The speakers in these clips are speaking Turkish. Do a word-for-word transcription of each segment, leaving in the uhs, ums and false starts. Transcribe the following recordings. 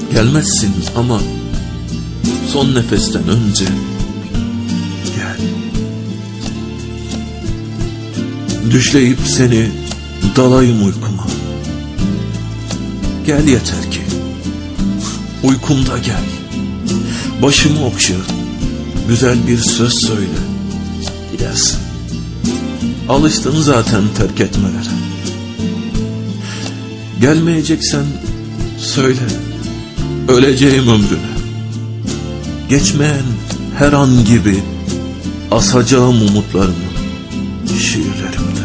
Gelmezsin ama son nefesten önce gel. Düşleyip seni dalayım uykuma. Gel yeter ki uykumda gel. Başımı okşa, güzel bir söz söyle. Gidersin. Alıştın zaten terk etmelere. Gelmeyeceksen söyle, öleceğim ömrüne. Geçmeyen her an gibi asacağım umutlarımı şiirlerimde.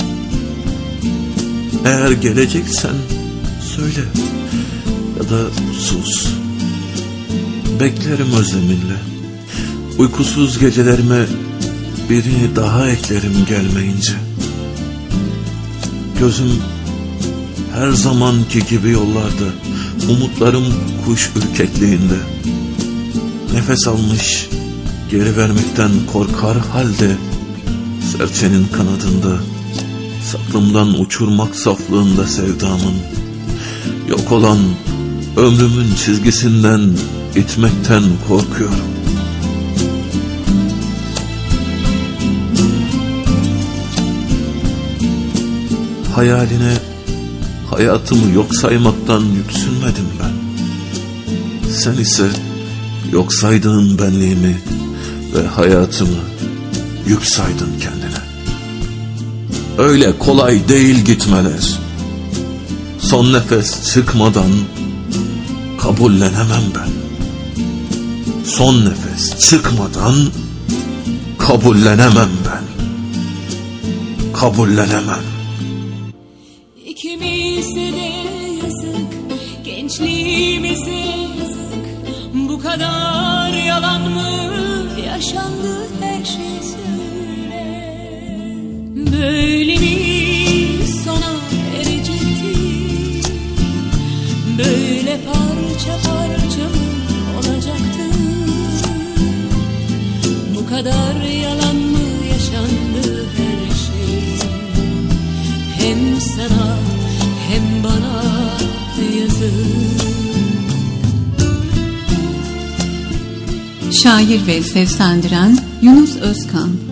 Eğer geleceksen söyle ya da sus. Beklerim özleminle. Uykusuz gecelerime birini daha eklerim gelmeyince. Gözüm her zamanki gibi yollarda, umutlarım kuş ürkekliğinde. Nefes almış, geri vermekten korkar halde, serçenin kanadında, saklımdan uçurmak saflığında sevdamın, yok olan ömrümün çizgisinden itmekten korkuyorum. Hayaline hayatımı yok saymaktan yüksünmedim ben. Sen ise yok saydığın benliğimi ve hayatımı yük saydın kendine. Öyle kolay değil gitmeler. Son nefes çıkmadan kabullenemem ben. Son nefes çıkmadan kabullenemem ben. Kabullenemem. İkimize de yazık, gençliğimize yazık. Bu kadar yalan mı yaşandı, her şey söyle. Böyle mi sona erecekti? Böyle parça parça mı olacaktı? Bu kadar yalan mı yaşandı her şey? Hem sana hem bana yazık. Şair ve seslendiren Yunus Özkan.